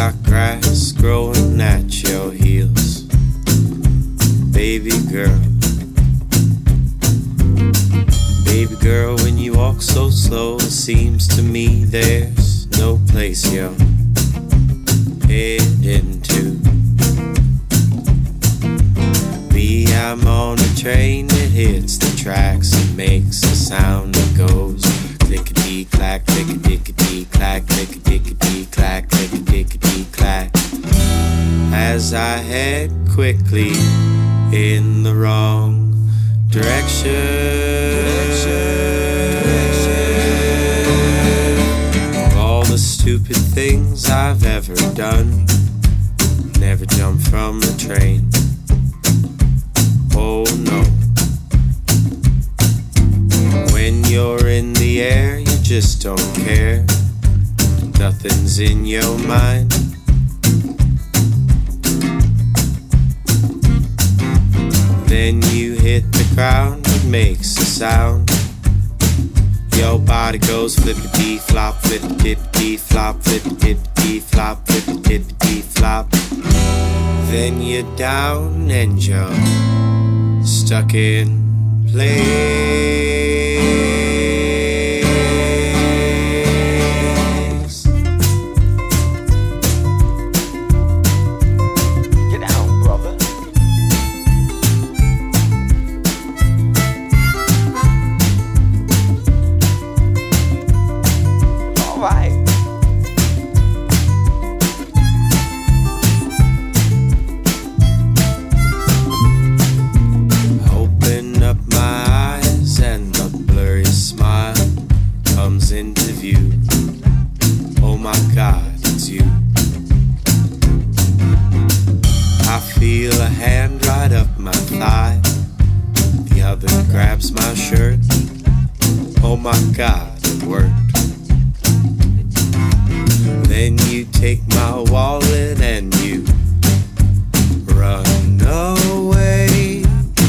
got grass growing at your heels, baby girl. Baby girl, when you walk so slow, it seems to me there's no place you're heading to. Me, I'm on a train that hits the tracks and makes a sound that goes clickety-clack, clickety-clack, clickety-clack, clickety-clack. As I head quickly in the wrong direction. All the stupid things I've ever done. Never jumped from a train. Oh no. When you're in the air, you just don't care. Nothing's in your mind. Then you hit the ground, it makes a sound. Your body goes flippity-flop, flippity-flop, flippity-flop, flippity-flop. Then you're down and you're stuck in place. Feel a hand right up my thigh. The other grabs my shirt. Oh my God, it worked. Then you take my wallet and you run away.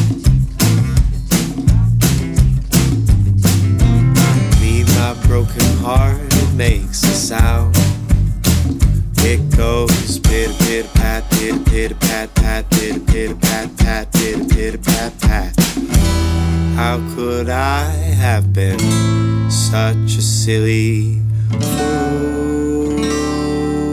Me, my broken heart, it makes a sound. It goes pitter pitter pat, pitter pitter pat pat, pitter pitter pat pat, pitter pitter pat pat. How could I have been such a silly fool?